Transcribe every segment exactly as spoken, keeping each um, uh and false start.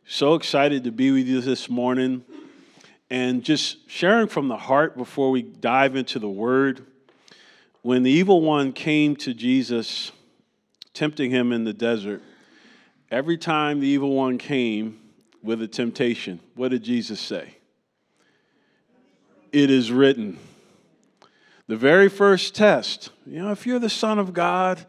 So excited to be with you this morning and just sharing from the heart before we dive into the word. When the evil one came to Jesus, tempting him in the desert, every time the evil one came with a temptation, what did Jesus say? It is written. The very first test, you know, if you're the Son of God,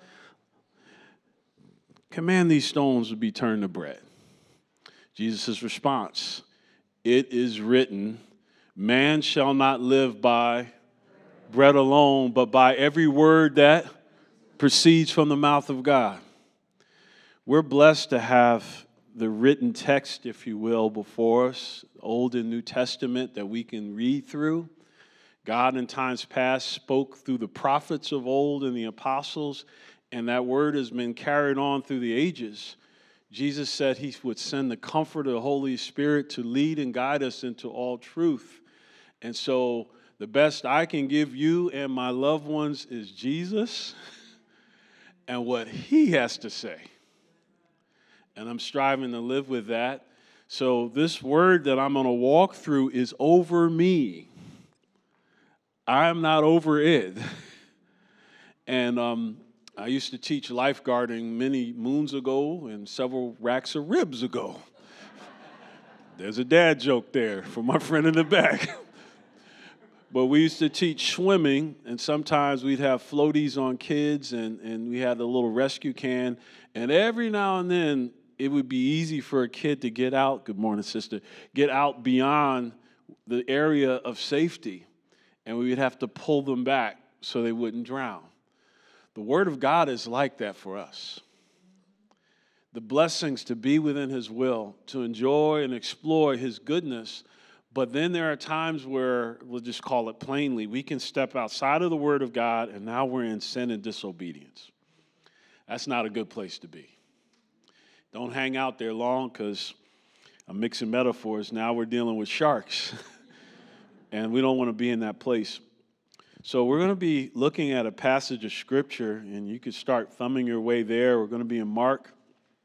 command these stones to be turned to bread. Jesus' response, it is written, man shall not live by bread alone, but by every word that proceeds from the mouth of God. We're blessed to have the written text, if you will, before us, Old and New Testament, that we can read through. God in times past spoke through the prophets of old and the apostles, and that word has been carried on through the ages. Jesus said he would send the comfort of the Holy Spirit to lead and guide us into all truth. And so the best I can give you and my loved ones is Jesus and what he has to say. And I'm striving to live with that. So this word that I'm going to walk through is over me. I'm not over it. And um I used to teach lifeguarding many moons ago and several racks of ribs ago. There's a dad joke there for my friend in the back. But we used to teach swimming, and sometimes we'd have floaties on kids, and, and we had a little rescue can. And every now and then, it would be easy for a kid to get out, good morning, sister, get out beyond the area of safety. And we would have to pull them back so they wouldn't drown. The Word of God is like that for us. The blessings to be within His will, to enjoy and explore His goodness. But then there are times where, we'll just call it plainly, we can step outside of the Word of God and now we're in sin and disobedience. That's not a good place to be. Don't hang out there long because I'm mixing metaphors. Now we're dealing with sharks. And we don't want to be in that place. So we're going to be looking at a passage of Scripture, and you could start thumbing your way there. We're going to be in Mark,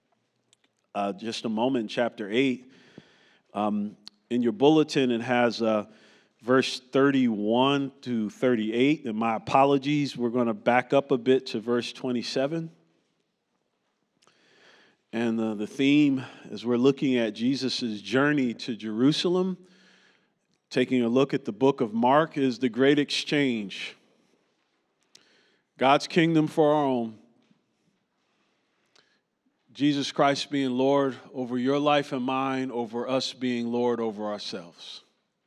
uh, just a moment, in chapter eight. Um, in your bulletin, it has uh, verse thirty-one to thirty-eight, and my apologies, we're going to back up a bit to verse twenty-seven. And uh, the theme, as we're looking at Jesus' journey to Jerusalem, taking a look at the book of Mark, is the great exchange. God's kingdom for our own. Jesus Christ being Lord over your life and mine, over us being Lord over ourselves.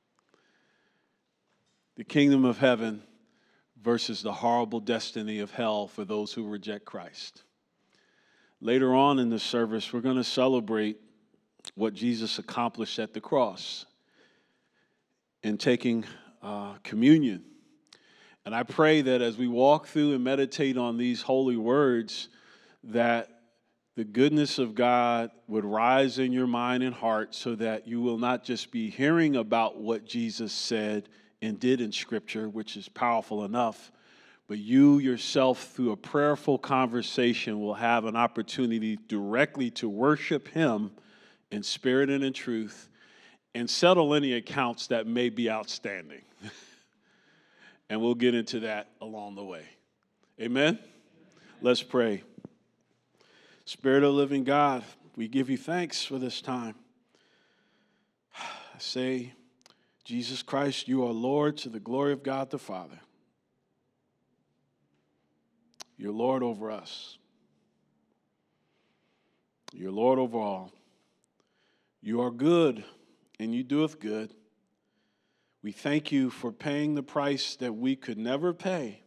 The kingdom of heaven versus the horrible destiny of hell for those who reject Christ. Later on in this service, we're going to celebrate what Jesus accomplished at the cross in taking uh, communion. And I pray that as we walk through and meditate on these holy words, that the goodness of God would rise in your mind and heart so that you will not just be hearing about what Jesus said and did in Scripture, which is powerful enough, but you yourself, through a prayerful conversation, will have an opportunity directly to worship Him in spirit and in truth, and settle any accounts that may be outstanding. And we'll get into that along the way. Amen? Let's pray. Spirit of the living God, we give you thanks for this time. I say, Jesus Christ, you are Lord to the glory of God the Father. You're Lord over us. You're Lord over all. You are good, and you doeth good. We thank you for paying the price that we could never pay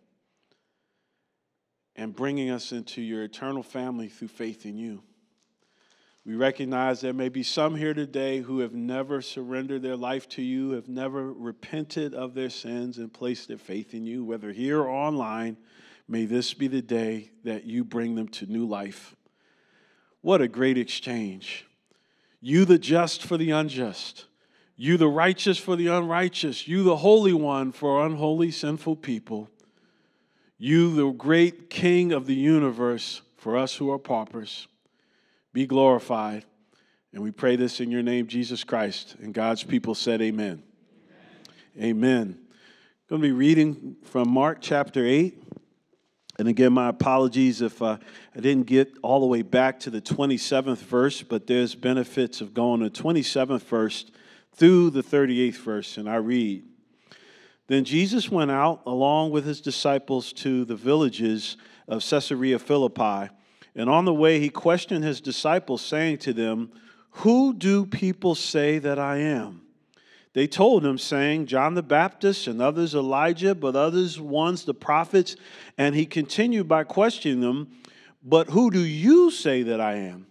and bringing us into your eternal family through faith in you. We recognize there may be some here today who have never surrendered their life to you, have never repented of their sins and placed their faith in you, whether here or online. May this be the day that you bring them to new life. What a great exchange. You the just for the unjust. You the righteous for the unrighteous. You the Holy One for unholy, sinful people. You the great King of the universe for us who are paupers. Be glorified And we pray this in your name, Jesus Christ. And God's people said amen. Amen. Amen. I'm going to be reading from Mark chapter eight. And again, my apologies if uh, I didn't get all the way back to the twenty-seventh verse, but there's benefits of going to twenty-seventh verse through the thirty-eighth verse, and I read. Then Jesus went out along with his disciples to the villages of Caesarea Philippi, and on the way he questioned his disciples, saying to them, "Who do people say that I am?" They told him, saying, "John the Baptist, and others Elijah, but others ones the prophets." And he continued by questioning them, "But who do you say that I am?"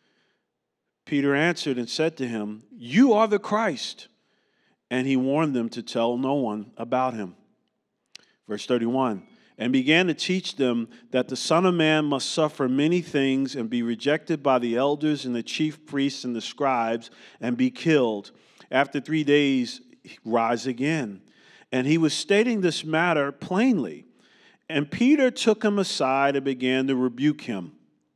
Peter answered and said to him, "You are the Christ." And he warned them to tell no one about him. Verse thirty-one, and began to teach them that the Son of Man must suffer many things and be rejected by the elders and the chief priests and the scribes and be killed. After three days, rise again. And he was stating this matter plainly. And Peter took him aside and began to rebuke him.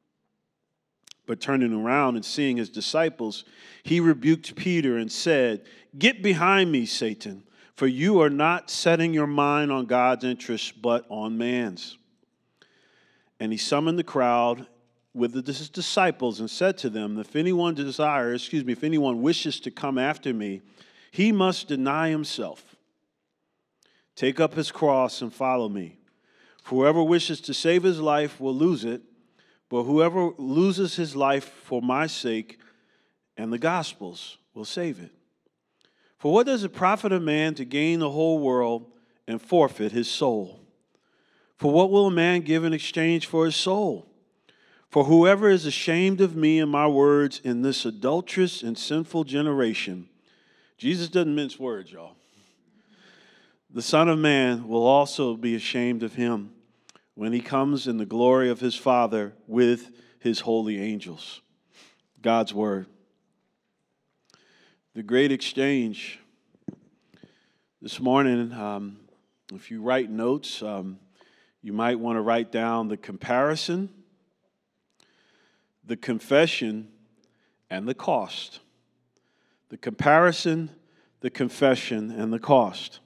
But turning around and seeing his disciples, he rebuked Peter and said, "Get behind me, Satan, for you are not setting your mind on God's interests, but on man's." And he summoned the crowd with his disciples and said to them, "If anyone desires, excuse me, if anyone wishes to come after me, he must deny himself, take up his cross and follow me. For whoever wishes to save his life will lose it, but whoever loses his life for my sake and the gospel's will save it. For what does it profit a man to gain the whole world and forfeit his soul? For what will a man give in exchange for his soul? For whoever is ashamed of me and my words in this adulterous and sinful generation," Jesus doesn't mince words, y'all, "the Son of Man will also be ashamed of him when he comes in the glory of his Father with his holy angels." God's word. The great exchange. This morning, um, if you write notes, um, you might want to write down the comparison, the confession, and the cost. The comparison, the confession, and the cost.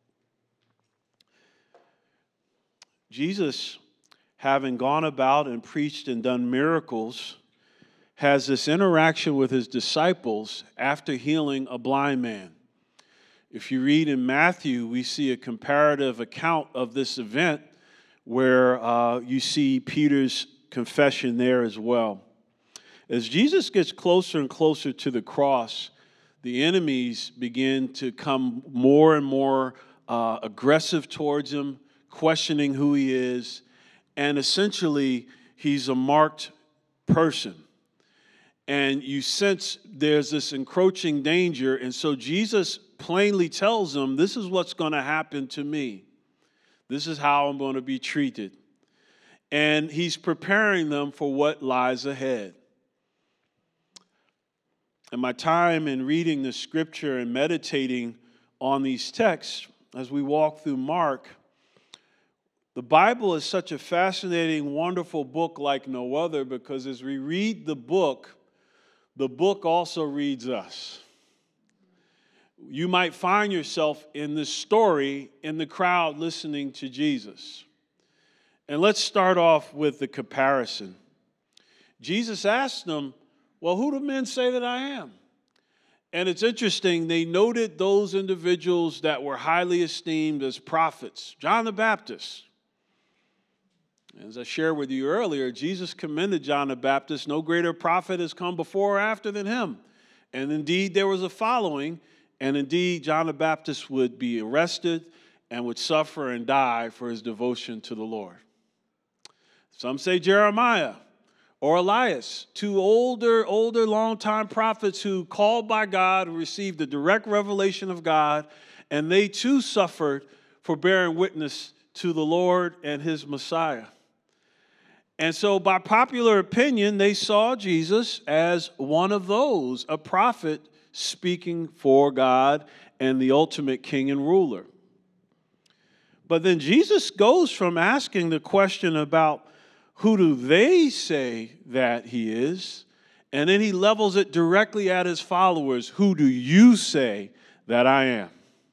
Jesus, having gone about and preached and done miracles, has this interaction with his disciples after healing a blind man. If you read in Matthew, we see a comparative account of this event where uh, you see Peter's confession there as well. As Jesus gets closer and closer to the cross, the enemies begin to come more and more uh, aggressive towards him, questioning who he is, and essentially he's a marked person. And you sense there's this encroaching danger, and so Jesus plainly tells them, this is what's going to happen to me. This is how I'm going to be treated. And he's preparing them for what lies ahead. And my time in reading the scripture and meditating on these texts as we walk through Mark, the Bible is such a fascinating, wonderful book like no other, because as we read the book, the book also reads us. You might find yourself in this story in the crowd listening to Jesus. And let's start off with the comparison. Jesus asked them, "Well, who do men say that I am?" And it's interesting, they noted those individuals that were highly esteemed as prophets. John the Baptist. As I shared with you earlier, Jesus commended John the Baptist. No greater prophet has come before or after than him. And indeed, there was a following. And indeed, John the Baptist would be arrested and would suffer and die for his devotion to the Lord. Some say Jeremiah or Elias, two older, older, long-time prophets who called by God, received the direct revelation of God, and they too suffered for bearing witness to the Lord and his Messiah. And so by popular opinion, they saw Jesus as one of those, a prophet speaking for God and the ultimate king and ruler. But then Jesus goes from asking the question about who do they say that he is, And then he levels it directly at his followers. Who do you say that I am?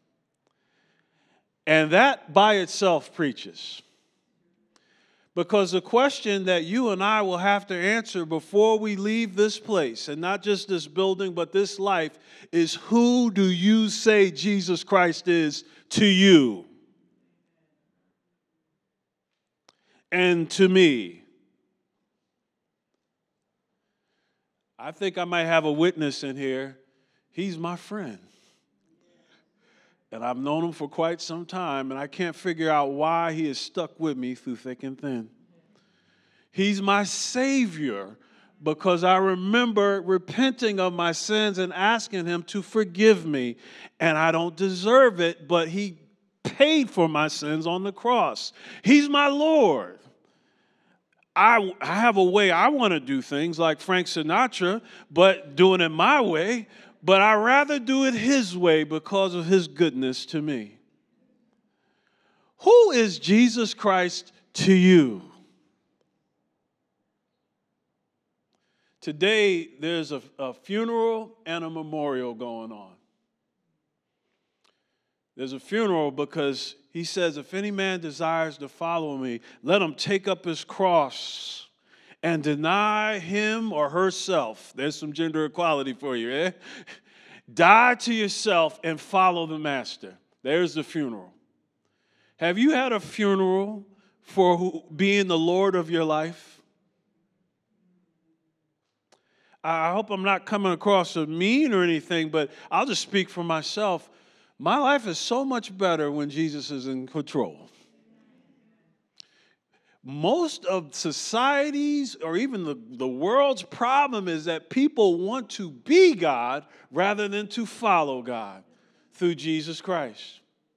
And that by itself preaches. Because the question that you and I will have to answer before we leave this place, and not just this building, but this life, is who do you say Jesus Christ is to you and to me? I think I might have a witness in here. He's my friend. And I've known him for quite some time, and I can't figure out why he has stuck with me through thick and thin. He's my Savior because I remember repenting of my sins and asking him to forgive me. And I don't deserve it, but he paid for my sins on the cross. He's my Lord. I, I have a way I want to do things like Frank Sinatra, but doing it my way. But I'd rather do it his way because of his goodness to me. Who is Jesus Christ to you? Today, there's a, a funeral and a memorial going on. There's a funeral because he says, if any man desires to follow me, let him take up his cross and deny him or herself. There's some gender equality for you, eh? Die to yourself and follow the master. There's the funeral. Have you had a funeral for who, being the Lord of your life? I hope I'm not coming across as mean or anything, but I'll just speak for myself. My life is so much better when Jesus is in control. Most of society's or even the, the world's problem is that people want to be God rather than to follow God through Jesus Christ.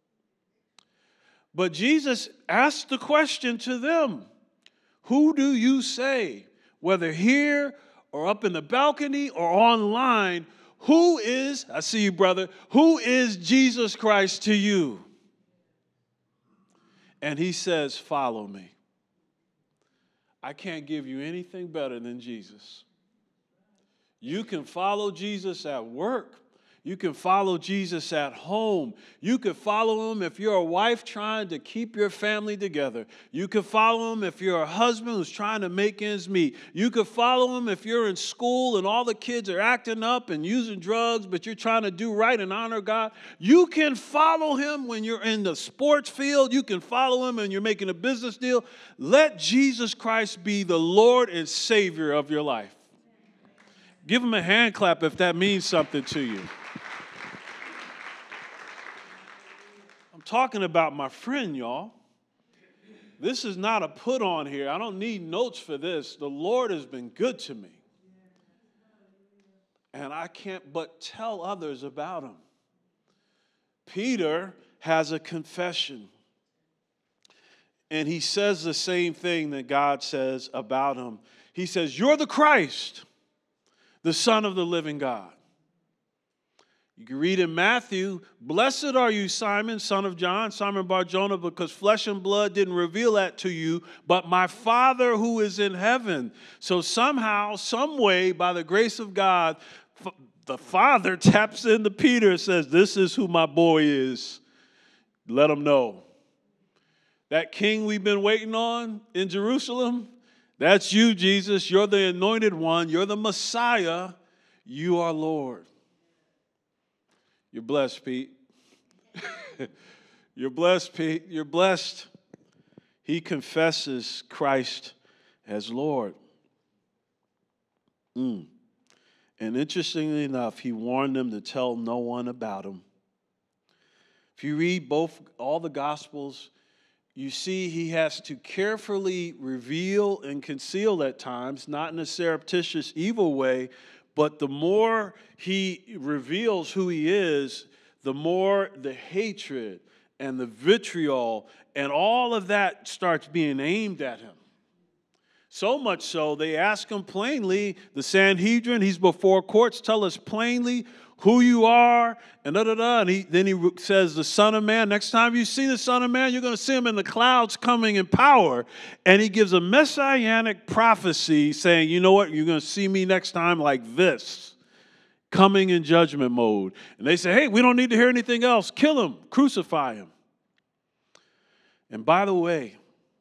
But Jesus asked the question to them, who do you say, whether here or up in the balcony or online, who is, I see you, brother, who is Jesus Christ to you? And he says, follow me. I can't give you anything better than Jesus. You can follow Jesus at work. You can follow Jesus at home. You can follow him if you're a wife trying to keep your family together. You can follow him if you're a husband who's trying to make ends meet. You can follow him if you're in school and all the kids are acting up and using drugs, but you're trying to do right and honor God. You can follow him when you're in the sports field. You can follow him when you're making a business deal. Let Jesus Christ be the Lord and Savior of your life. Give him a hand clap if that means something to you. Talking about my friend, y'all. This is not a put on here. I don't need notes for this. The Lord has been good to me. And I can't but tell others about him. Peter has a confession. And he says the same thing that God says about him. He says, you're the Christ, the Son of the living God. You can read in Matthew, blessed are you, Simon, son of John, Simon Bar-Jonah, because flesh and blood didn't reveal that to you, but my Father who is in heaven. So somehow, some way, by the grace of God, the Father taps into Peter and says, this is who my boy is. Let him know. That king we've been waiting on in Jerusalem, that's you, Jesus. You're the anointed one. You're the Messiah. You are Lord. You're blessed, Pete. You're blessed, Pete. You're blessed. He confesses Christ as Lord. Mm. And interestingly enough, he warned them to tell no one about him. If you read both all the Gospels, you see he has to carefully reveal and conceal at times, not in a surreptitious, evil way, but the more he reveals who he is, the more the hatred and the vitriol and all of that starts being aimed at him. So much so, they ask him plainly, the Sanhedrin, he's before courts, tell us plainly who you are, and da da da. And he, then he says, the Son of Man, next time you see the Son of Man, you're going to see him in the clouds coming in power. And he gives a messianic prophecy saying, you know what, you're going to see me next time like this, coming in judgment mode. And they say, hey, we don't need to hear anything else. Kill him, crucify him. And by the way,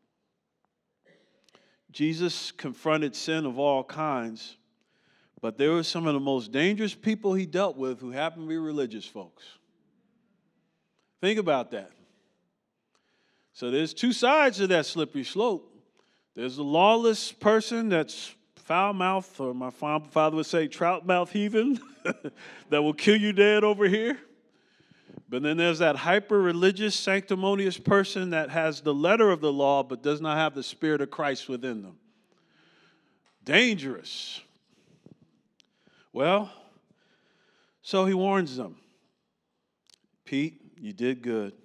Jesus confronted sin of all kinds, but there were some of the most dangerous people he dealt with who happened to be religious folks. Think about that. So there's two sides to that slippery slope. There's the lawless person that's foul-mouthed, or my father would say trout-mouthed heathen, that will kill you dead over here. But then there's that hyper-religious, sanctimonious person that has the letter of the law but does not have the Spirit of Christ within them. Dangerous. Well, so he warns them. Pete, you did good.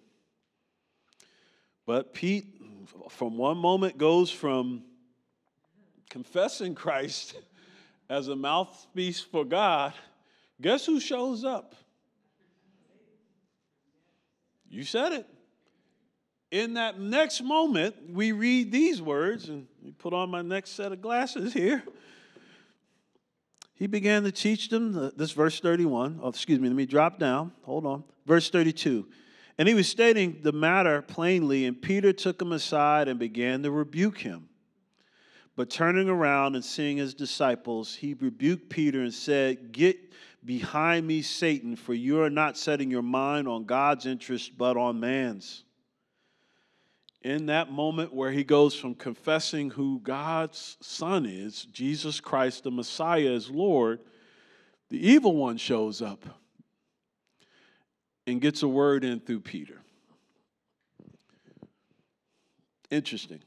But Pete, from one moment, goes from confessing Christ as a mouthpiece for God. Guess who shows up? You said it. In that next moment, we read these words, and you put on my next set of glasses here. He began to teach them, this verse thirty-one. Oh, excuse me, let me drop down. Hold on. Verse thirty-two. And he was stating the matter plainly, and Peter took him aside and began to rebuke him. But turning around and seeing his disciples, he rebuked Peter and said, "Get behind me, Satan, for you are not setting your mind on God's interest, but on man's." In that moment where he goes from confessing who God's Son is, Jesus Christ, the Messiah, is Lord, the evil one shows up and gets a word in through Peter. Interesting.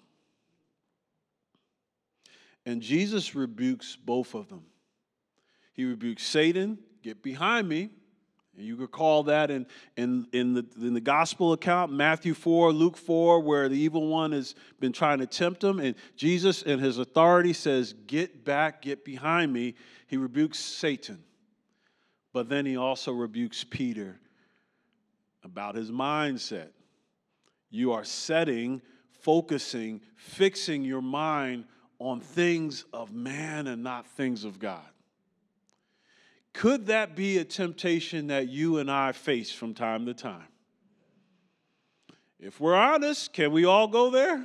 And Jesus rebukes both of them. He rebukes Satan, get behind me. And you recall that in, in, in, the, in the gospel account, Matthew four, Luke four, where the evil one has been trying to tempt him. And Jesus, in his authority, says, get back, get behind me. He rebukes Satan. But then he also rebukes Peter about his mindset. You are setting, focusing, fixing your mind on things of man and not things of God. Could that be a temptation that you and I face from time to time? If we're honest, can we all go there?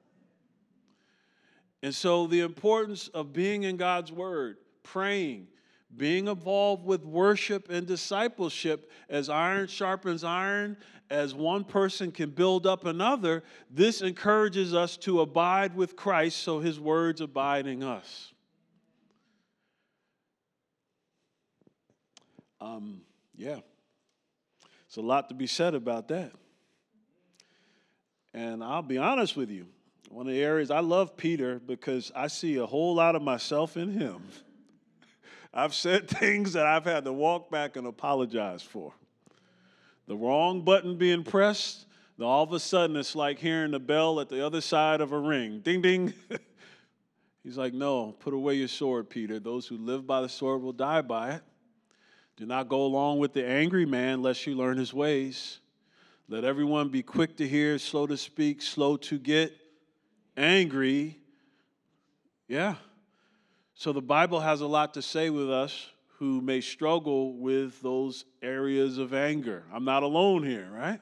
And so the importance of being in God's Word, praying, being involved with worship and discipleship, as iron sharpens iron, as one person can build up another, this encourages us to abide with Christ so his words abide in us. Um, yeah, it's a lot to be said about that. And I'll be honest with you, one of the areas I love Peter because I see a whole lot of myself in him. I've said things that I've had to walk back and apologize for. The wrong button being pressed, then all of a sudden it's like hearing the bell at the other side of a ring. Ding, ding. He's like, no, put away your sword, Peter. Those who live by the sword will die by it. Do not go along with the angry man, lest you learn his ways. Let everyone be quick to hear, slow to speak, slow to get angry. Yeah. So the Bible has a lot to say with us who may struggle with those areas of anger. I'm not alone here, right?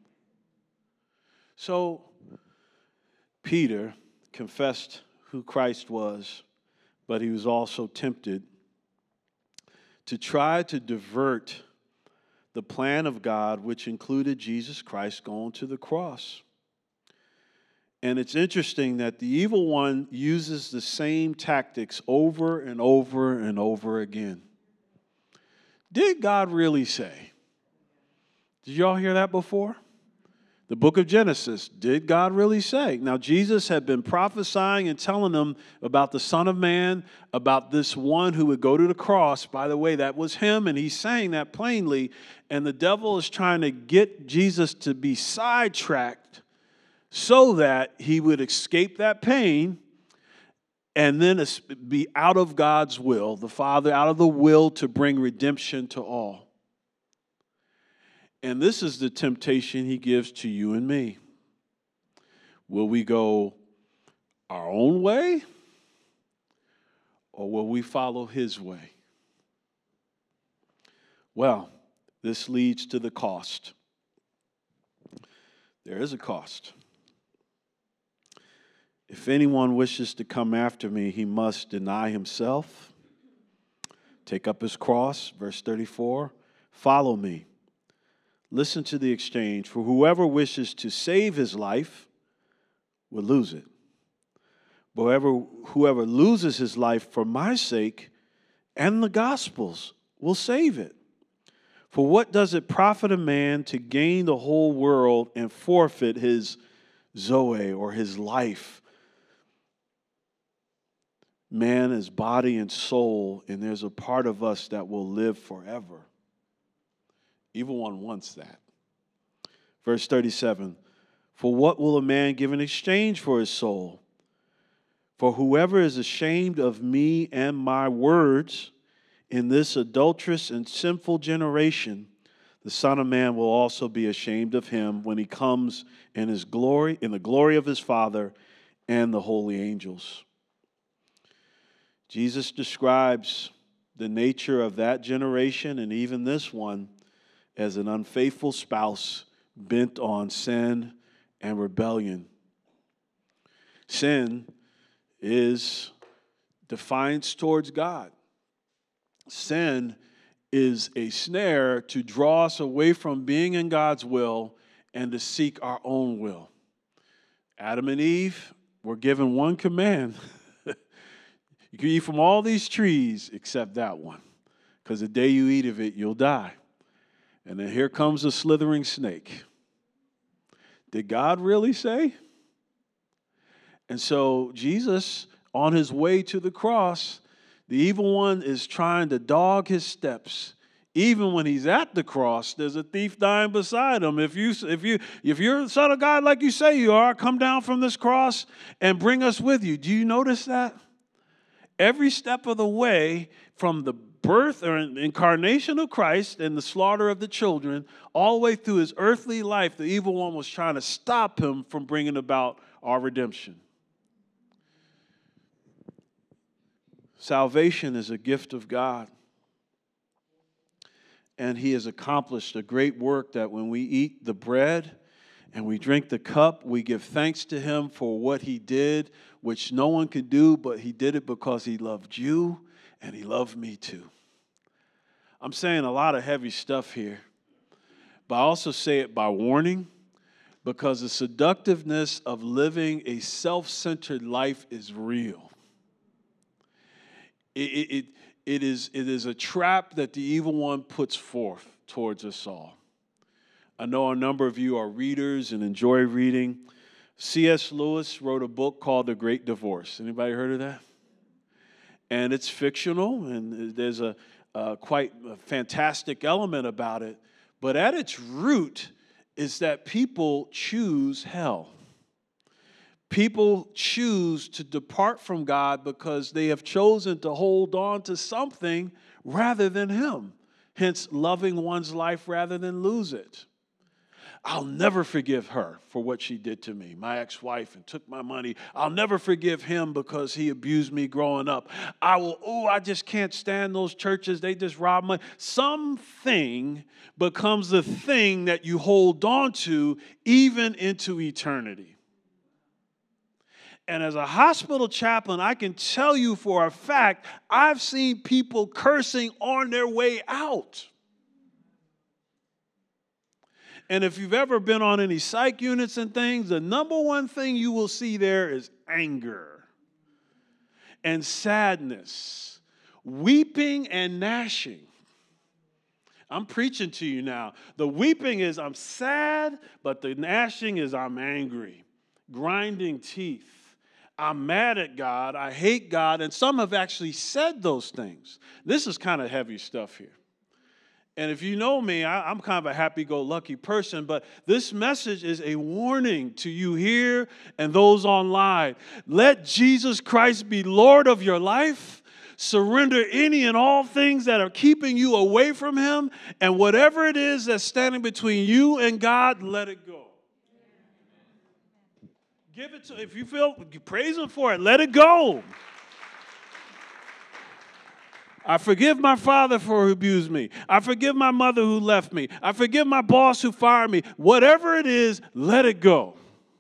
So Peter confessed who Christ was, but he was also tempted to try to divert the plan of God, which included Jesus Christ going to the cross. And it's interesting that the evil one uses the same tactics over and over and over again. Did God really say? Did y'all hear that before? The book of Genesis, did God really say? Now, Jesus had been prophesying and telling them about the Son of Man, about this one who would go to the cross. By the way, that was him, and he's saying that plainly. And the devil is trying to get Jesus to be sidetracked so that he would escape that pain and then be out of God's will, the Father, out of the will to bring redemption to all. And this is the temptation he gives to you and me. Will we go our own way, or will we follow his way? Well, this leads to the cost. There is a cost. If anyone wishes to come after me, he must deny himself, take up his cross, verse thirty-four, follow me. Listen to the exchange. For whoever wishes to save his life will lose it. But whoever, whoever loses his life for my sake and the gospel's will save it. For what does it profit a man to gain the whole world and forfeit his zoe, or his life? Man is body and soul, and there's a part of us that will live forever. Evil one wants that. Verse thirty-seven, for what will a man give in exchange for his soul? For whoever is ashamed of me and my words in this adulterous and sinful generation, the Son of Man will also be ashamed of him when he comes in his glory, in the glory of his Father and the holy angels. Jesus describes the nature of that generation and even this one as an unfaithful spouse bent on sin and rebellion. Sin is defiance towards God. Sin is a snare to draw us away from being in God's will and to seek our own will. Adam and Eve were given one command. You can eat from all these trees except that one, because the day you eat of it, you'll die. And then here comes a slithering snake. Did God really say? And so Jesus, on his way to the cross, the evil one is trying to dog his steps. Even when he's at the cross, there's a thief dying beside him. If you, if you, if you're the Son of God like you say you are, come down from this cross and bring us with you. Do you notice that? Every step of the way, from the birth or incarnation of Christ and the slaughter of the children, all the way through his earthly life, the evil one was trying to stop him from bringing about our redemption. Salvation is a gift of God. And he has accomplished a great work that when we eat the bread and we drink the cup, we give thanks to him for what he did, which no one could do, but he did it because he loved you and he loved me too. I'm saying a lot of heavy stuff here, but I also say it by warning, because the seductiveness of living a self-centered life is real. It, it, it, it, is, it is a trap that the evil one puts forth towards us all. I know a number of you are readers and enjoy reading. C S Lewis wrote a book called The Great Divorce. Anybody heard of that? And it's fictional, and there's a, a quite a fantastic element about it. But at its root is that people choose hell. People choose to depart from God because they have chosen to hold on to something rather than him. Hence, loving one's life rather than lose it. I'll never forgive her for what she did to me, my ex-wife, and took my money. I'll never forgive him because he abused me growing up. I will, oh, I just can't stand those churches. They just rob money. Something becomes the thing that you hold on to even into eternity. And as a hospital chaplain, I can tell you for a fact, I've seen people cursing on their way out. And if you've ever been on any psych units and things, the number one thing you will see there is anger and sadness, weeping and gnashing. I'm preaching to you now. The weeping is I'm sad, but the gnashing is I'm angry, grinding teeth. I'm mad at God. I hate God. And some have actually said those things. This is kind of heavy stuff here. And if you know me, I, I'm kind of a happy-go-lucky person, but this message is a warning to you here and those online. Let Jesus Christ be Lord of your life. Surrender any and all things that are keeping you away from him, and whatever it is that's standing between you and God, let it go. Give it to, if you feel, praise him for it, let it go. I forgive my father for who abused me. I forgive my mother who left me. I forgive my boss who fired me. Whatever it is, let it go.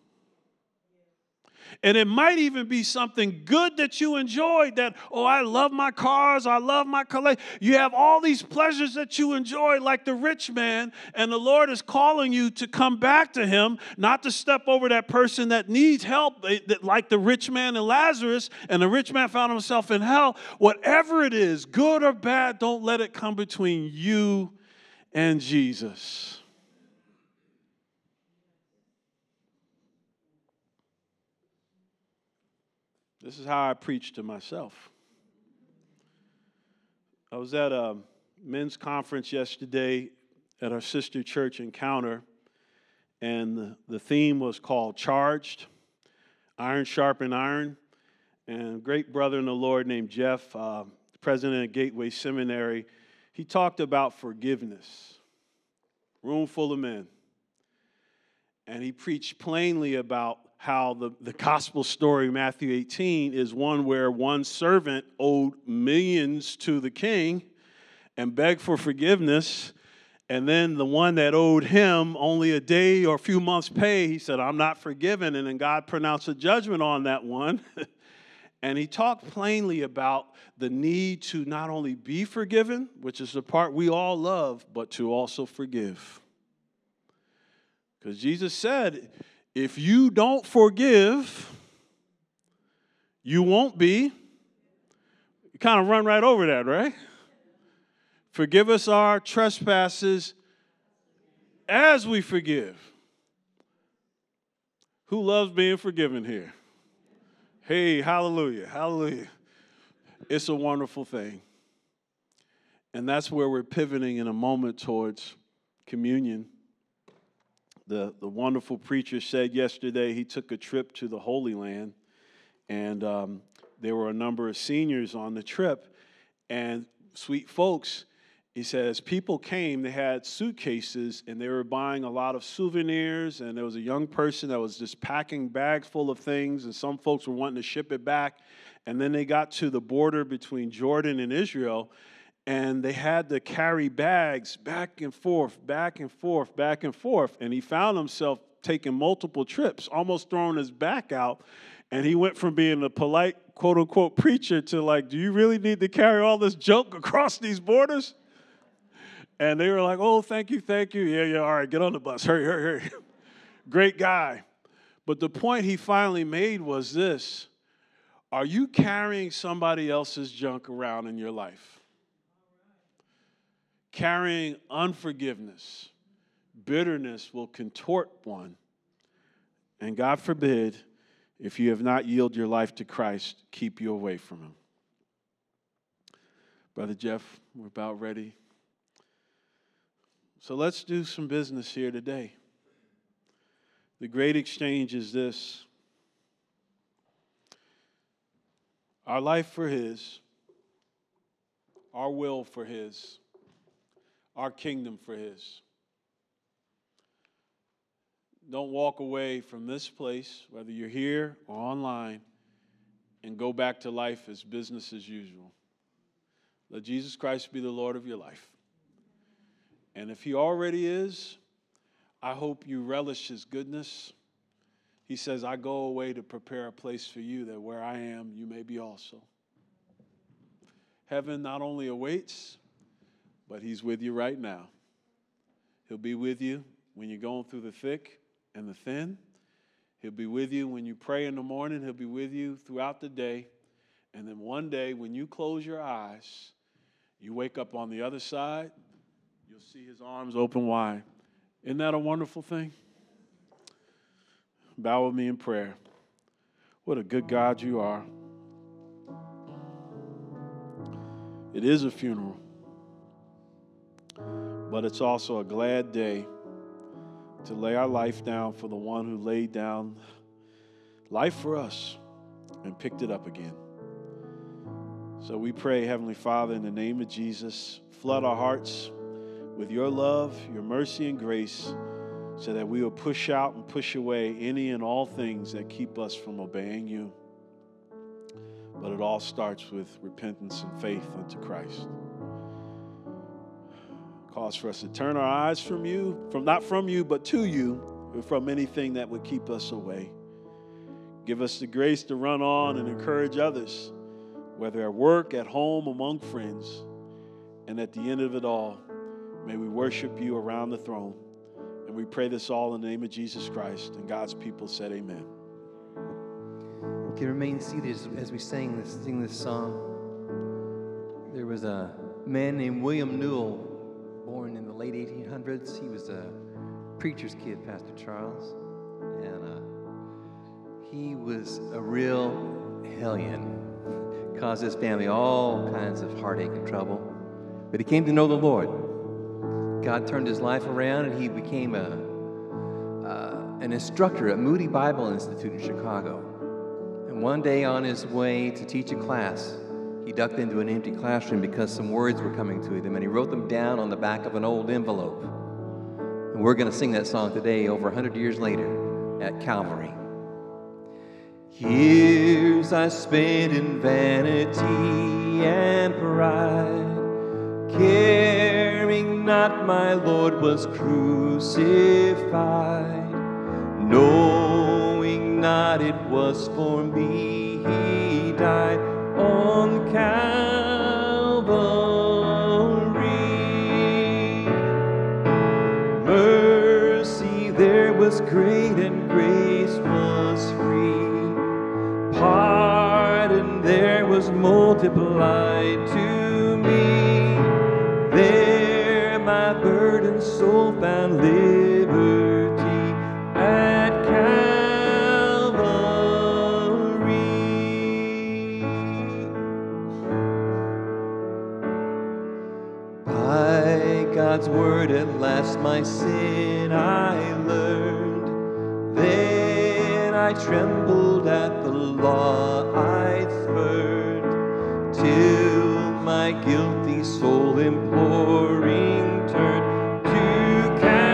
And it might even be something good that you enjoyed that, oh, I love my cars, I love my collection. You have all these pleasures that you enjoy like the rich man, and the Lord is calling you to come back to him, not to step over that person that needs help, like the rich man and Lazarus, and the rich man found himself in hell. Whatever it is, good or bad, don't let it come between you and Jesus. This is how I preach to myself. I was at a men's conference yesterday at our sister church Encounter, and the, the theme was called Charged, Iron Sharpen Iron. And a great brother in the Lord named Jeff, uh, president of Gateway Seminary, he talked about forgiveness. Room full of men. And he preached plainly about how the, the gospel story, Matthew eighteen, is one where one servant owed millions to the king and begged for forgiveness. And then the one that owed him only a day or a few months' pay, he said, I'm not forgiven. And then God pronounced a judgment on that one. And he talked plainly about the need to not only be forgiven, which is the part we all love, but to also forgive. Because Jesus said, if you don't forgive, you won't be. You kind of run right over that, right? Forgive us our trespasses as we forgive. Who loves being forgiven here? Hey, hallelujah, hallelujah. It's a wonderful thing. And that's where we're pivoting in a moment towards communion. The, the wonderful preacher said yesterday he took a trip to the Holy Land, and um, there were a number of seniors on the trip, and sweet folks, he said, as people came, they had suitcases, and they were buying a lot of souvenirs, and there was a young person that was just packing bags full of things, and some folks were wanting to ship it back, and then they got to the border between Jordan and Israel, and they had to carry bags back and forth, back and forth, back and forth. And he found himself taking multiple trips, almost throwing his back out. And he went from being a polite, quote-unquote, preacher to like, do you really need to carry all this junk across these borders? And they were like, oh, thank you, thank you. Yeah, yeah, all right, get on the bus. Hurry, hurry, hurry. Great guy. But the point he finally made was this. Are you carrying somebody else's junk around in your life? Carrying unforgiveness, bitterness will contort one. And God forbid, if you have not yielded your life to Christ, keep you away from him. Brother Jeff, we're about ready. So let's do some business here today. The great exchange is this. Our life for his, our will for his, our kingdom for his. Don't walk away from this place, whether you're here or online, and go back to life as business as usual. Let Jesus Christ be the Lord of your life. And if he already is, I hope you relish his goodness. He says, I go away to prepare a place for you, that where I am, you may be also. Heaven not only awaits, but he's with you right now. He'll be with you when you're going through the thick and the thin. He'll be with you when you pray in the morning. He'll be with you throughout the day. And then one day when you close your eyes, you wake up on the other side, you'll see his arms open wide. Isn't that a wonderful thing? Bow with me in prayer. What a good God you are. It is a funeral. but it's also a glad day to lay our life down for the one who laid down life for us and picked it up again. So we pray, Heavenly Father, in the name of Jesus, flood our hearts with your love, your mercy, and grace, so that we will push out and push away any and all things that keep us from obeying you. But it all starts with repentance and faith unto Christ. Cause for us to turn our eyes from you, from not from you, but to you, or from anything that would keep us away. Give us the grace to run on and encourage others, whether at work, at home, among friends. And at the end of it all, may we worship you around the throne. And we pray this all in the name of Jesus Christ. And God's people said amen. You can remain seated as, as we sing this, sing this song. There was a man named William Newell, born in the late eighteen hundreds. He was a preacher's kid, Pastor Charles. And uh, he was a real hellion. Caused his family all kinds of heartache and trouble. But he came to know the Lord. God turned his life around, and he became a uh, an instructor at Moody Bible Institute in Chicago. And one day on his way to teach a class, he ducked into an empty classroom because some words were coming to him, and he wrote them down on the back of an old envelope. And we're going to sing that song today, over one hundred years later, at Calvary. Years I spent in vanity and pride, caring not my Lord was crucified, knowing not it was for me he died on Calvary. Mercy there was great and grace was free. Pardon there was multiplied to me. There my burdened soul found liberty at Calvary. By God's word at last my sin I learned. Then I trembled at the law I'd spurned, till my guilty soul imploring turned to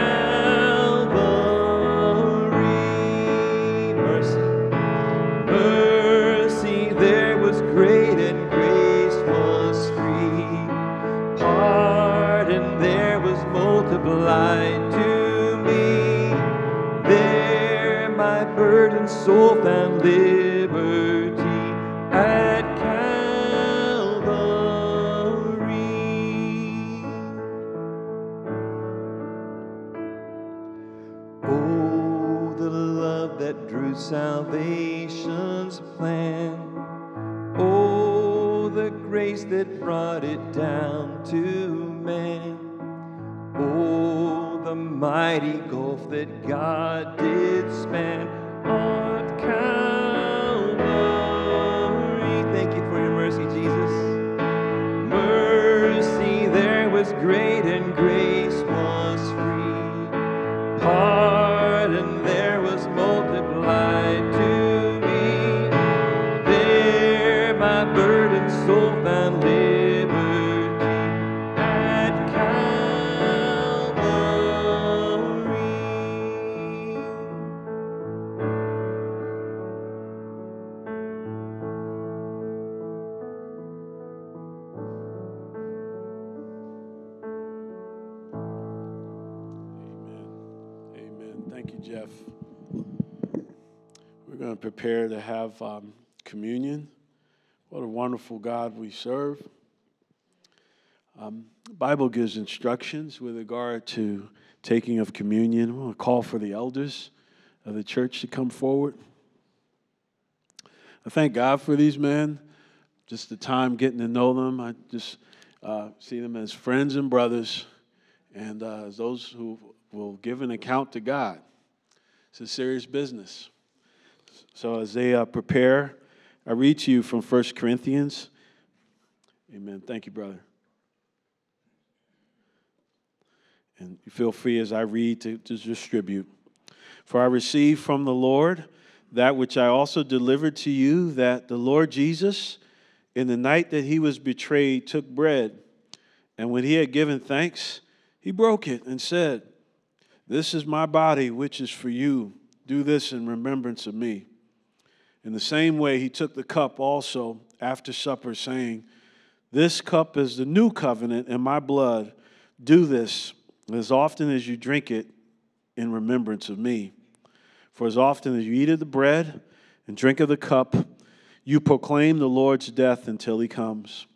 Calvary. Mercy, mercy there was great and grace was free. Pardon there was multiplied to me. There my burdened soul found liberty at Calvary. Oh, the love that drew salvation's plan. Oh, the grace that brought it down to man. Oh, the mighty gulf that God did span on Calvary. Thank you for your mercy, Jesus. Mercy there was great and grace was free. Pardon there was multiplied to me. There my burdened soul found liberty at Calvary. Thank you, Jeff. We're going to prepare to have um, communion. What a wonderful God we serve. Um, the Bible gives instructions with regard to taking of communion. I want to call for the elders of the church to come forward. I thank God for these men. Just the time getting to know them. I just uh, see them as friends and brothers, and uh, as those who will give an account to God. It's a serious business. So as they uh, prepare, I read to you from First Corinthians. Amen. Thank you, brother. And feel free as I read to, to distribute. For I received from the Lord that which I also delivered to you, that the Lord Jesus, in the night that he was betrayed, took bread. And when he had given thanks, he broke it and said, "This is my body, which is for you. Do this in remembrance of me." In the same way, he took the cup also after supper, saying, "This cup is the new covenant in my blood. Do this as often as you drink it in remembrance of me. For as often as you eat of the bread and drink of the cup, you proclaim the Lord's death until he comes."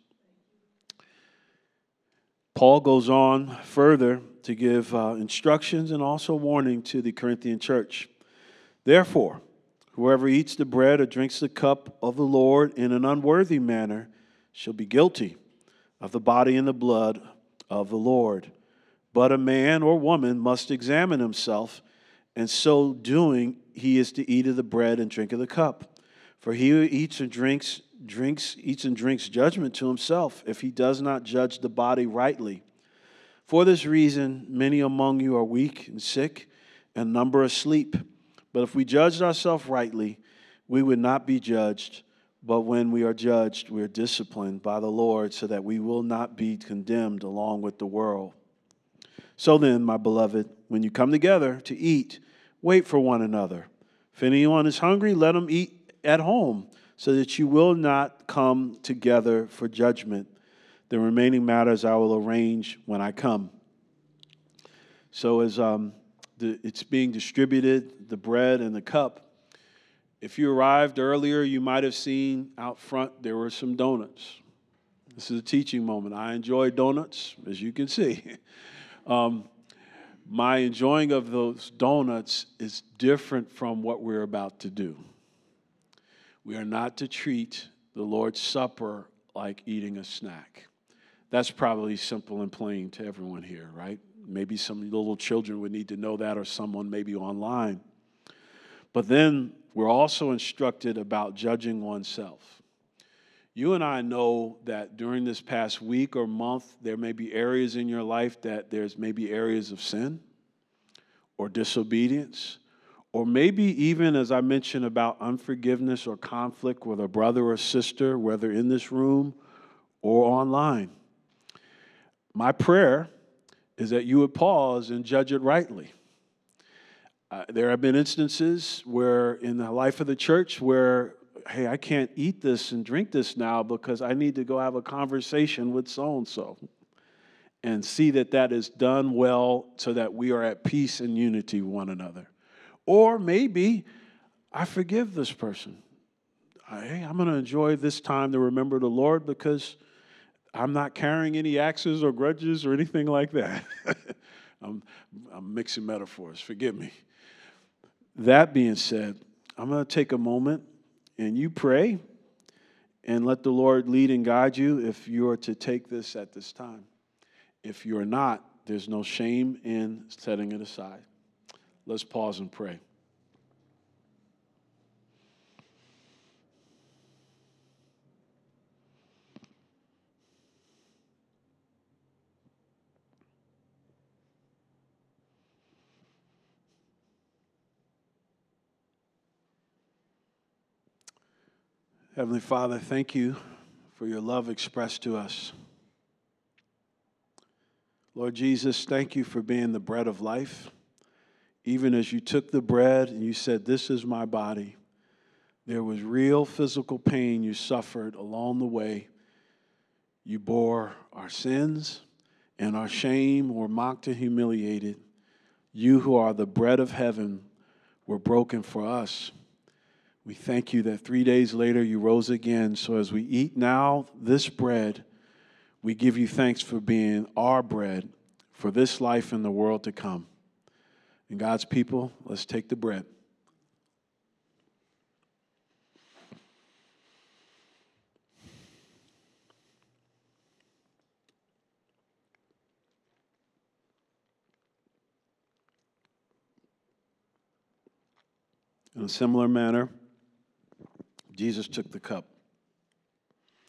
Paul goes on further to give uh, instructions and also warning to the Corinthian church. "Therefore, whoever eats the bread or drinks the cup of the Lord in an unworthy manner shall be guilty of the body and the blood of the Lord. But a man or woman must examine himself, and so doing he is to eat of the bread and drink of the cup. For he who eats and drinks, drinks, eats and drinks judgment to himself, if he does not judge the body rightly. For this reason, many among you are weak and sick, and a number asleep. But if we judged ourselves rightly, we would not be judged. But when we are judged, we are disciplined by the Lord, so that we will not be condemned along with the world. So then, my beloved, when you come together to eat, wait for one another. If anyone is hungry, let him eat at home, so that you will not come together for judgment. The remaining matters I will arrange when I come." So as um, the, it's being distributed, the bread and the cup, if you arrived earlier, you might have seen out front there were some donuts. This is a teaching moment. I enjoy donuts, as you can see. um, my enjoying of those donuts is different from what we're about to do. We are not to treat the Lord's Supper like eating a snack. That's probably simple and plain to everyone here, right? Maybe some little children would need to know that, or someone maybe online. But then we're also instructed about judging oneself. You and I know that during this past week or month, there may be areas in your life that there's maybe areas of sin or disobedience, or maybe even, as I mentioned, about unforgiveness or conflict with a brother or sister, whether in this room or online. My prayer is that you would pause and judge it rightly. Uh, there have been instances where in the life of the church where, hey, I can't eat this and drink this now because I need to go have a conversation with so-and-so and see that that is done well so that we are at peace and unity with one another. Or maybe I forgive this person. Hey, I'm going to enjoy this time to remember the Lord because I'm not carrying any axes or grudges or anything like that. I'm, I'm mixing metaphors. Forgive me. That being said, I'm going to take a moment and you pray and let the Lord lead and guide you if you are to take this at this time. If you're not, there's no shame in setting it aside. Let's pause and pray. Heavenly Father, thank you for your love expressed to us. Lord Jesus, thank you for being the bread of life. Even as you took the bread and you said, "This is my body," there was real physical pain you suffered along the way. You bore our sins and our shame, were mocked and humiliated. You who are the bread of heaven were broken for us. We thank you that three days later you rose again. So as we eat now this bread, we give you thanks for being our bread for this life and the world to come. And God's people, let's take the bread. In a similar manner, Jesus took the cup.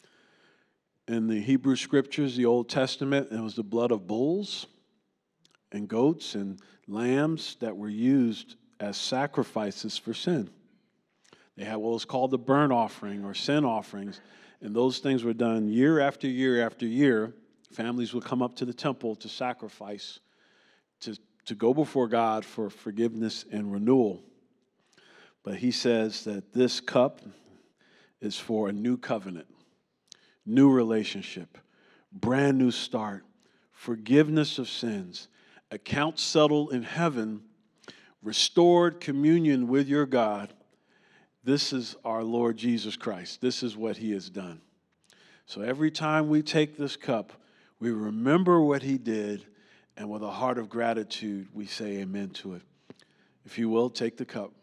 In the Hebrew Scriptures, the Old Testament, it was the blood of bulls and goats and lambs that were used as sacrifices for sin. They had what was called the burnt offering or sin offerings, and those things were done year after year after year. Families would come up to the temple to sacrifice, to, to go before God for forgiveness and renewal. But he says that this cup is for a new covenant, new relationship, brand new start, forgiveness of sins, accounts settled in heaven, restored communion with your God. This is our Lord Jesus Christ. This is what he has done. So every time we take this cup, we remember what he did, and with a heart of gratitude, we say amen to it. If you will, take the cup.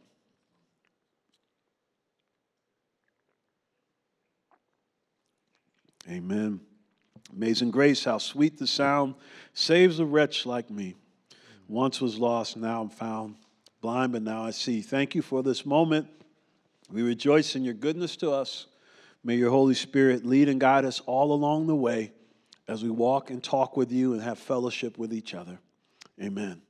Amen. Amazing grace, how sweet the sound, saves a wretch like me. Once was lost, now I'm found. Blind, but now I see. Thank you for this moment. We rejoice in your goodness to us. May your Holy Spirit lead and guide us all along the way as we walk and talk with you and have fellowship with each other. Amen.